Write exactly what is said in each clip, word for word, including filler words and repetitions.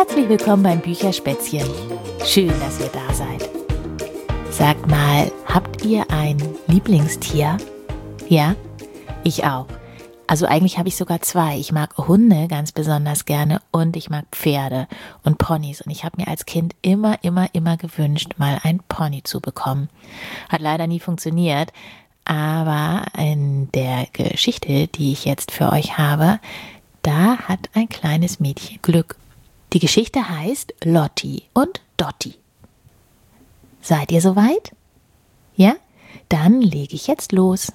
Herzlich willkommen beim Bücherspätzchen. Schön, dass ihr da seid. Sagt mal, habt ihr ein Lieblingstier? Ja? Ich auch. Also eigentlich habe ich sogar zwei. Ich mag Hunde ganz besonders gerne und ich mag Pferde und Ponys. Und ich habe mir als Kind immer, immer, immer gewünscht, mal ein Pony zu bekommen. Hat leider nie funktioniert, aber in der Geschichte, die ich jetzt für euch habe, da hat ein kleines Mädchen Glück. Die Geschichte heißt Lotti und Dotti. Seid ihr soweit? Ja? Dann lege ich jetzt los.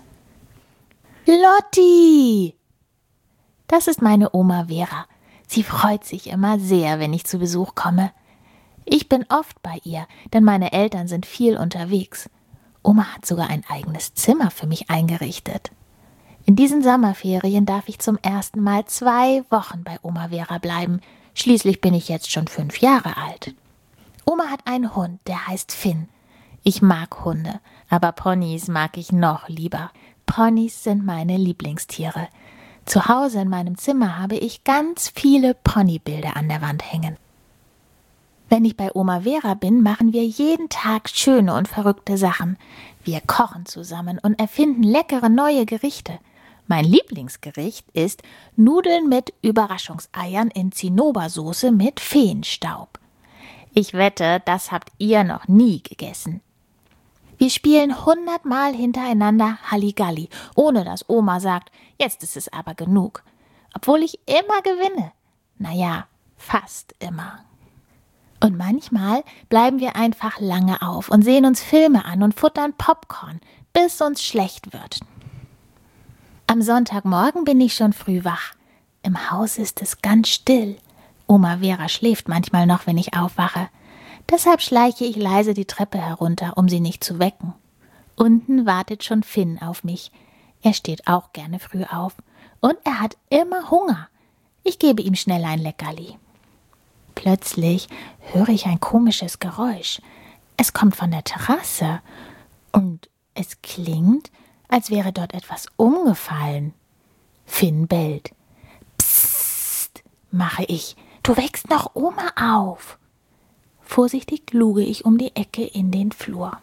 Lotti! Das ist meine Oma Vera. Sie freut sich immer sehr, wenn ich zu Besuch komme. Ich bin oft bei ihr, denn meine Eltern sind viel unterwegs. Oma hat sogar ein eigenes Zimmer für mich eingerichtet. In diesen Sommerferien darf ich zum ersten Mal zwei Wochen bei Oma Vera bleiben. Schließlich bin ich jetzt schon fünf Jahre alt. Oma hat einen Hund, der heißt Finn. Ich mag Hunde, aber Ponys mag ich noch lieber. Ponys sind meine Lieblingstiere. Zu Hause in meinem Zimmer habe ich ganz viele Ponybilder an der Wand hängen. Wenn ich bei Oma Vera bin, machen wir jeden Tag schöne und verrückte Sachen. Wir kochen zusammen und erfinden leckere neue Gerichte. Mein Lieblingsgericht ist Nudeln mit Überraschungseiern in Zinnobersoße mit Feenstaub. Ich wette, das habt ihr noch nie gegessen. Wir spielen hundertmal hintereinander Halligalli, ohne dass Oma sagt, jetzt ist es aber genug. Obwohl ich immer gewinne. Naja, fast immer. Und manchmal bleiben wir einfach lange auf und sehen uns Filme an und futtern Popcorn, bis uns schlecht wird. Am Sonntagmorgen bin ich schon früh wach. Im Haus ist es ganz still. Oma Vera schläft manchmal noch, wenn ich aufwache. Deshalb schleiche ich leise die Treppe herunter, um sie nicht zu wecken. Unten wartet schon Finn auf mich. Er steht auch gerne früh auf. Und er hat immer Hunger. Ich gebe ihm schnell ein Leckerli. Plötzlich höre ich ein komisches Geräusch. Es kommt von der Terrasse. Und es klingt, als wäre dort etwas umgefallen. Finn bellt. Psst, mache ich. Du wächst noch Oma auf. Vorsichtig luge ich um die Ecke in den Flur.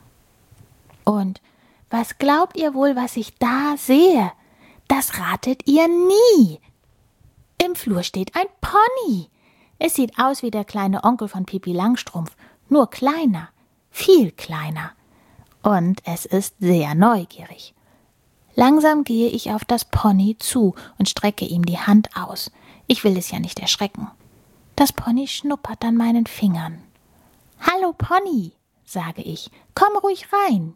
Und was glaubt ihr wohl, was ich da sehe? Das ratet ihr nie. Im Flur steht ein Pony. Es sieht aus wie der kleine Onkel von Pippi Langstrumpf, nur kleiner, viel kleiner. Und es ist sehr neugierig. Langsam gehe ich auf das Pony zu und strecke ihm die Hand aus. Ich will es ja nicht erschrecken. Das Pony schnuppert an meinen Fingern. »Hallo Pony«, sage ich, »komm ruhig rein.«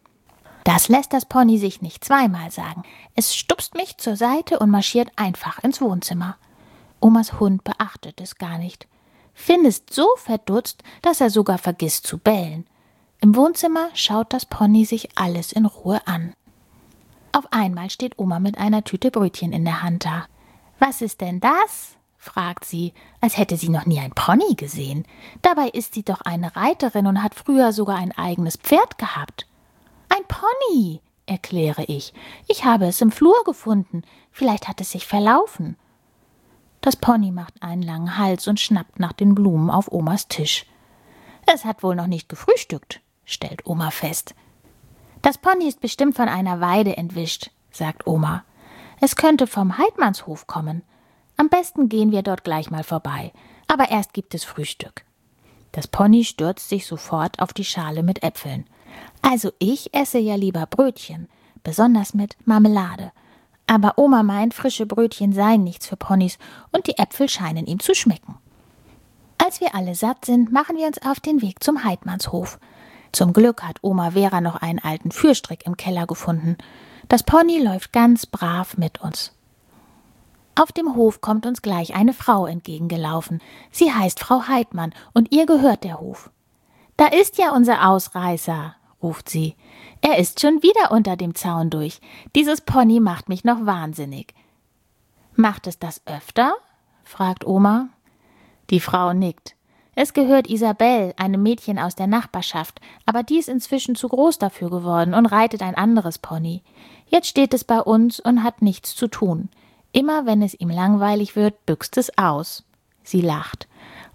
Das lässt das Pony sich nicht zweimal sagen. Es stupst mich zur Seite und marschiert einfach ins Wohnzimmer. Omas Hund beachtet es gar nicht. Finn ist so verdutzt, dass er sogar vergisst zu bellen. Im Wohnzimmer schaut das Pony sich alles in Ruhe an. Auf einmal steht Oma mit einer Tüte Brötchen in der Hand da. »Was ist denn das?« fragt sie, als hätte sie noch nie ein Pony gesehen. Dabei ist sie doch eine Reiterin und hat früher sogar ein eigenes Pferd gehabt. »Ein Pony«, erkläre ich. »Ich habe es im Flur gefunden. Vielleicht hat es sich verlaufen.« Das Pony macht einen langen Hals und schnappt nach den Blumen auf Omas Tisch. »Es hat wohl noch nicht gefrühstückt«, stellt Oma fest. »Das Pony ist bestimmt von einer Weide entwischt«, sagt Oma. »Es könnte vom Heidmannshof kommen. Am besten gehen wir dort gleich mal vorbei. Aber erst gibt es Frühstück.« Das Pony stürzt sich sofort auf die Schale mit Äpfeln. Also ich esse ja lieber Brötchen, besonders mit Marmelade. Aber Oma meint, frische Brötchen seien nichts für Ponys und die Äpfel scheinen ihm zu schmecken. Als wir alle satt sind, machen wir uns auf den Weg zum Heidmannshof. Zum Glück hat Oma Vera noch einen alten Führstrick im Keller gefunden. Das Pony läuft ganz brav mit uns. Auf dem Hof kommt uns gleich eine Frau entgegengelaufen. Sie heißt Frau Heidmann und ihr gehört der Hof. »Da ist ja unser Ausreißer«, ruft sie. »Er ist schon wieder unter dem Zaun durch. Dieses Pony macht mich noch wahnsinnig.« »Macht es das öfter?« fragt Oma. Die Frau nickt. Es gehört Isabel, einem Mädchen aus der Nachbarschaft, aber die ist inzwischen zu groß dafür geworden und reitet ein anderes Pony. Jetzt steht es bei uns und hat nichts zu tun. Immer wenn es ihm langweilig wird, büxt es aus. Sie lacht.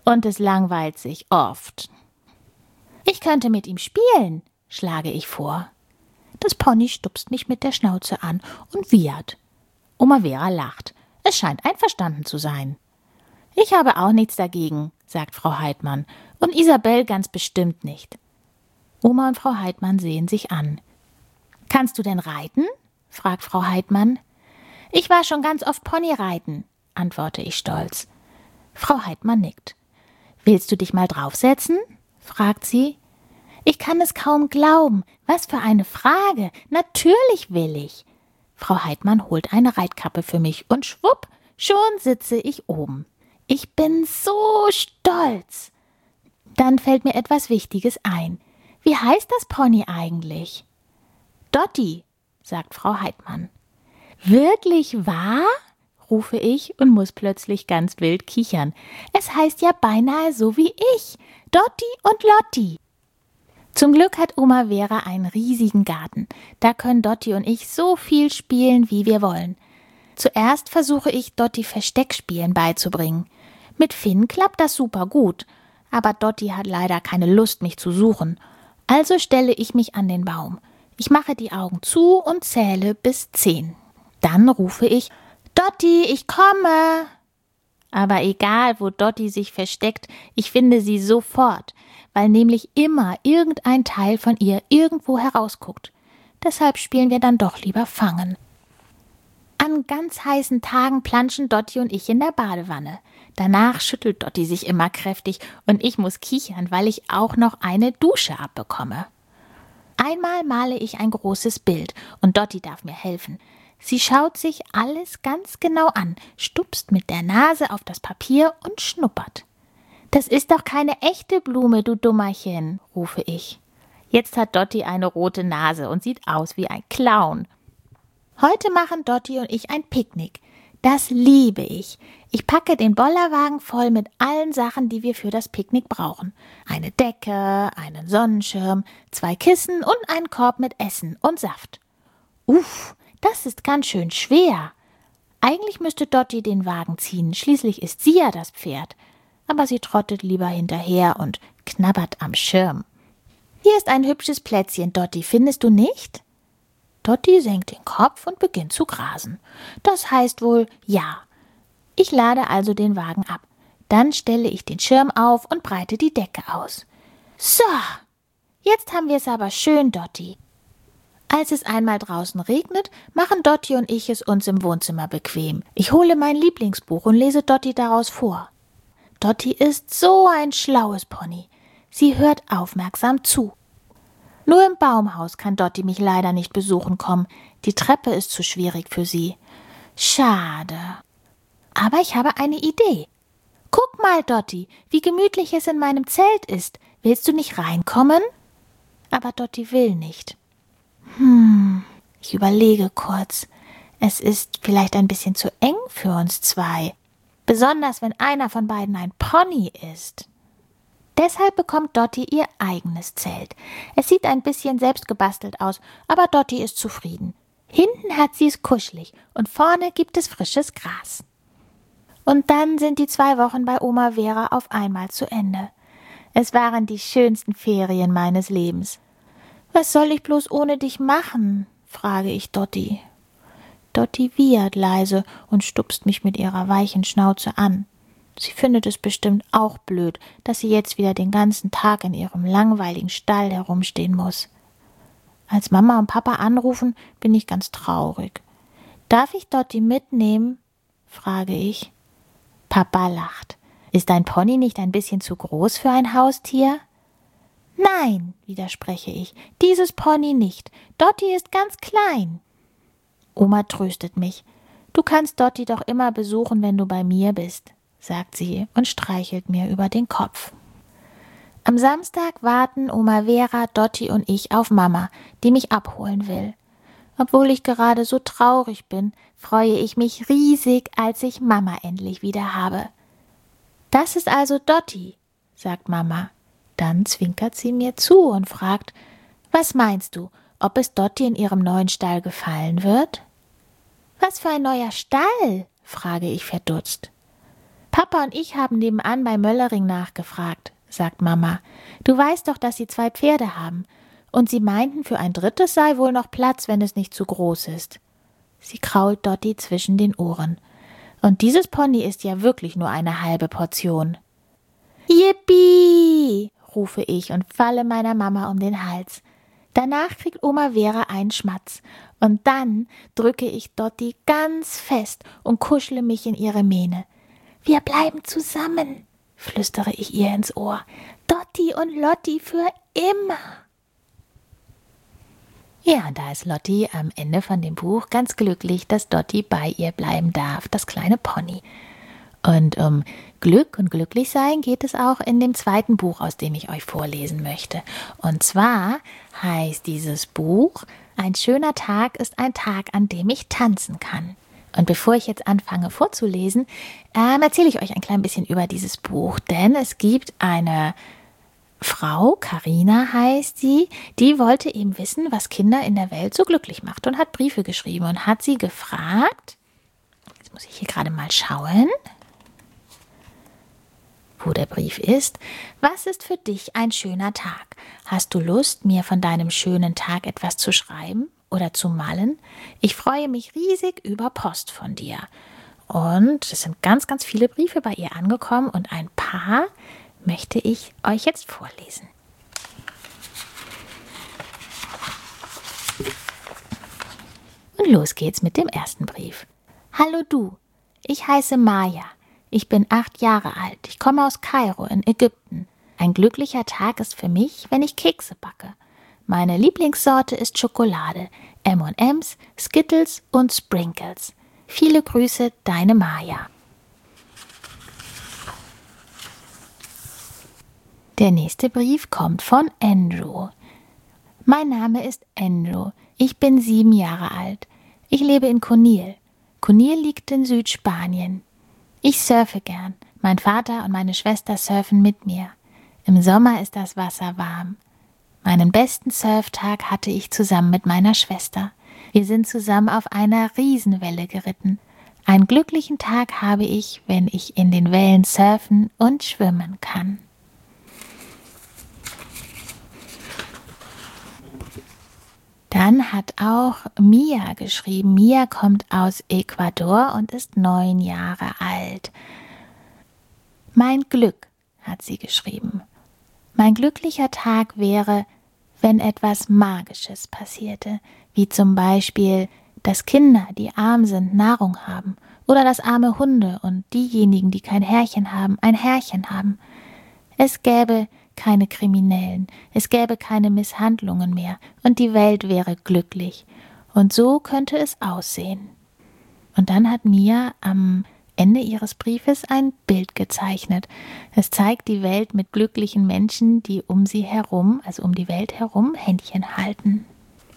und es langweilt sich oft. Ich könnte mit ihm spielen, schlage ich vor. Das Pony stupst mich mit der Schnauze an und wiehert. Oma Vera lacht. Es scheint einverstanden zu sein. Ich habe auch nichts dagegen, sagt Frau Heidmann, und Isabel ganz bestimmt nicht. Oma und Frau Heidmann sehen sich an. »Kannst du denn reiten?« fragt Frau Heidmann. »Ich war schon ganz oft Ponyreiten«, antworte ich stolz. Frau Heidmann nickt. »Willst du dich mal draufsetzen?« fragt sie. Ich kann es kaum glauben. Was für eine Frage. Natürlich will ich. Frau Heidmann holt eine Reitkappe für mich und schwupp, schon sitze ich oben. Ich bin so stolz. Dann fällt mir etwas Wichtiges ein. Wie heißt das Pony eigentlich? Dotti, sagt Frau Heidmann. Wirklich wahr? Rufe ich und muss plötzlich ganz wild kichern. Es heißt ja beinahe so wie ich. Dotti und Lotti. Zum Glück hat Oma Vera einen riesigen Garten. Da können Dotti und ich so viel spielen, wie wir wollen. Zuerst versuche ich, Dotti Versteckspielen beizubringen. Mit Finn klappt das super gut. Aber Dotti hat leider keine Lust, mich zu suchen. Also stelle ich mich an den Baum. Ich mache die Augen zu und zähle bis zehn. Dann rufe ich, Dotti, ich komme! Aber egal, wo Dotti sich versteckt, ich finde sie sofort, weil nämlich immer irgendein Teil von ihr irgendwo herausguckt. Deshalb spielen wir dann doch lieber Fangen. An ganz heißen Tagen planschen Dotti und ich in der Badewanne. Danach schüttelt Dotti sich immer kräftig und ich muss kichern, weil ich auch noch eine Dusche abbekomme. Einmal male ich ein großes Bild und Dotti darf mir helfen. Sie schaut sich alles ganz genau an, stupst mit der Nase auf das Papier und schnuppert. »Das ist doch keine echte Blume, du Dummerchen«, rufe ich. Jetzt hat Dotti eine rote Nase und sieht aus wie ein Clown. Heute machen Dotti und ich ein Picknick. Das liebe ich. Ich packe den Bollerwagen voll mit allen Sachen, die wir für das Picknick brauchen. Eine Decke, einen Sonnenschirm, zwei Kissen und einen Korb mit Essen und Saft. Uff, das ist ganz schön schwer. Eigentlich müsste Dotti den Wagen ziehen, schließlich ist sie ja das Pferd. Aber sie trottet lieber hinterher und knabbert am Schirm. Hier ist ein hübsches Plätzchen, Dotti, findest du nicht? Dotti senkt den Kopf und beginnt zu grasen. Das heißt wohl ja. Ich lade also den Wagen ab. Dann stelle ich den Schirm auf und breite die Decke aus. So, jetzt haben wir es aber schön, Dotti. Als es einmal draußen regnet, machen Dotti und ich es uns im Wohnzimmer bequem. Ich hole mein Lieblingsbuch und lese Dotti daraus vor. Dotti ist so ein schlaues Pony. Sie hört aufmerksam zu. Nur im Baumhaus kann Dotti mich leider nicht besuchen kommen. Die Treppe ist zu schwierig für sie. Schade. Aber ich habe eine Idee. Guck mal, Dotti, wie gemütlich es in meinem Zelt ist. Willst du nicht reinkommen? Aber Dotti will nicht. Hm, ich überlege kurz. Es ist vielleicht ein bisschen zu eng für uns zwei. Besonders wenn einer von beiden ein Pony ist. Deshalb bekommt Dotti ihr eigenes Zelt. Es sieht ein bisschen selbstgebastelt aus, aber Dotti ist zufrieden. Hinten hat sie es kuschelig und vorne gibt es frisches Gras. Und dann sind die zwei Wochen bei Oma Vera auf einmal zu Ende. Es waren die schönsten Ferien meines Lebens. »Was soll ich bloß ohne dich machen?« frage ich Dotti. Dotti wiehert leise und stupst mich mit ihrer weichen Schnauze an. Sie findet es bestimmt auch blöd, dass sie jetzt wieder den ganzen Tag in ihrem langweiligen Stall herumstehen muss. Als Mama und Papa anrufen, bin ich ganz traurig. »Darf ich Dotti mitnehmen?« frage ich. Papa lacht. »Ist dein Pony nicht ein bisschen zu groß für ein Haustier?« »Nein«, widerspreche ich, »dieses Pony nicht. Dotti ist ganz klein.« Oma tröstet mich. »Du kannst Dotti doch immer besuchen, wenn du bei mir bist«, sagt sie und streichelt mir über den Kopf. Am Samstag warten Oma Vera, Dotti und ich auf Mama, die mich abholen will. Obwohl ich gerade so traurig bin, freue ich mich riesig, als ich Mama endlich wieder habe. »Das ist also Dotti«, sagt Mama. Dann zwinkert sie mir zu und fragt, »Was meinst du, ob es Dotti in ihrem neuen Stall gefallen wird?« »Was für ein neuer Stall?« frage ich verdutzt. Papa und ich haben nebenan bei Möllering nachgefragt, sagt Mama. Du weißt doch, dass sie zwei Pferde haben. Und sie meinten, für ein drittes sei wohl noch Platz, wenn es nicht zu groß ist. Sie krault Dotti zwischen den Ohren. Und dieses Pony ist ja wirklich nur eine halbe Portion. Yippie! Rufe ich und falle meiner Mama um den Hals. Danach kriegt Oma Vera einen Schmatz. Und dann drücke ich Dotti ganz fest und kuschle mich in ihre Mähne. Wir bleiben zusammen, flüstere ich ihr ins Ohr. Dotti und Lotti für immer. Ja, und da ist Lotti am Ende von dem Buch ganz glücklich, dass Dotti bei ihr bleiben darf, das kleine Pony. Und um Glück und Glücklichsein geht es auch in dem zweiten Buch, aus dem ich euch vorlesen möchte. Und zwar heißt dieses Buch, ein schöner Tag ist ein Tag, an dem ich tanzen kann. Und bevor ich jetzt anfange vorzulesen, ähm, erzähle ich euch ein klein bisschen über dieses Buch, denn es gibt eine Frau, Carina heißt sie, die wollte eben wissen, was Kinder in der Welt so glücklich macht und hat Briefe geschrieben und hat sie gefragt, jetzt muss ich hier gerade mal schauen, wo der Brief ist. Was ist für dich ein schöner Tag? Hast du Lust, mir von deinem schönen Tag etwas zu schreiben oder zu malen? Ich freue mich riesig über Post von dir. Und es sind ganz, ganz viele Briefe bei ihr angekommen und ein paar möchte ich euch jetzt vorlesen. Und los geht's mit dem ersten Brief. Hallo du, ich heiße Maya. Ich bin acht Jahre alt. Ich komme aus Kairo in Ägypten. Ein glücklicher Tag ist für mich, wenn ich Kekse backe. Meine Lieblingssorte ist Schokolade, M und M's, Skittles und Sprinkles. Viele Grüße, deine Maya. Der nächste Brief kommt von Andrew. Mein Name ist Andrew. Ich bin sieben Jahre alt. Ich lebe in Conil. Conil liegt in Südspanien. Ich surfe gern. Mein Vater und meine Schwester surfen mit mir. Im Sommer ist das Wasser warm. Meinen besten Surftag hatte ich zusammen mit meiner Schwester. Wir sind zusammen auf einer Riesenwelle geritten. Einen glücklichen Tag habe ich, wenn ich in den Wellen surfen und schwimmen kann. Dann hat auch Mia geschrieben. Mia kommt aus Ecuador und ist neun Jahre alt. Mein Glück, hat sie geschrieben. Mein glücklicher Tag wäre, wenn etwas Magisches passierte, wie zum Beispiel, dass Kinder, die arm sind, Nahrung haben oder dass arme Hunde und diejenigen, die kein Herrchen haben, ein Herrchen haben. Es gäbe keine Kriminellen, es gäbe keine Misshandlungen mehr und die Welt wäre glücklich. Und so könnte es aussehen. Und dann hat Mia am Ende ihres Briefes ein Bild gezeichnet. Es zeigt die Welt mit glücklichen Menschen, die um sie herum, also um die Welt herum, Händchen halten.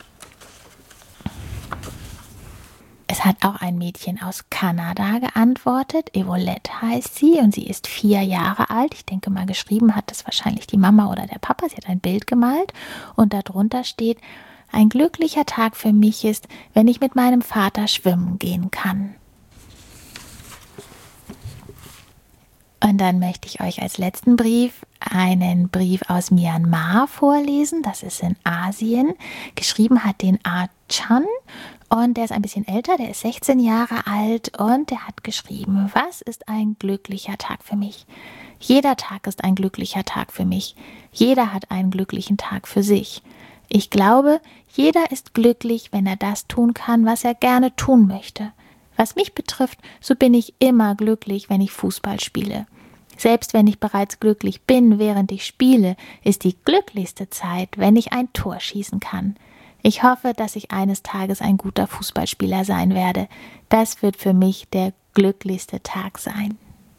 Es hat auch ein Mädchen aus Kanada geantwortet. Evolette heißt sie und sie ist vier Jahre alt. Ich denke mal, geschrieben hat das wahrscheinlich die Mama oder der Papa. Sie hat ein Bild gemalt und darunter steht, ein glücklicher Tag für mich ist, wenn ich mit meinem Vater schwimmen gehen kann. Und dann möchte ich euch als letzten Brief einen Brief aus Myanmar vorlesen. Das ist in Asien. Geschrieben hat den Ah Chan. Und der ist ein bisschen älter, der ist sechzehn Jahre alt und der hat geschrieben, was ist ein glücklicher Tag für mich? Jeder Tag ist ein glücklicher Tag für mich. Jeder hat einen glücklichen Tag für sich. Ich glaube, jeder ist glücklich, wenn er das tun kann, was er gerne tun möchte. Was mich betrifft, so bin ich immer glücklich, wenn ich Fußball spiele. Selbst wenn ich bereits glücklich bin, während ich spiele, ist die glücklichste Zeit, wenn ich ein Tor schießen kann. Ich hoffe, dass ich eines Tages ein guter Fußballspieler sein werde. Das wird für mich der glücklichste Tag sein.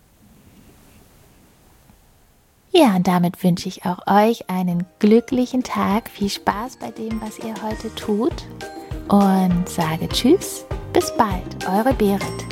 Ja, und damit wünsche ich auch euch einen glücklichen Tag. Viel Spaß bei dem, was ihr heute tut. Und sage Tschüss, bis bald, eure Berit.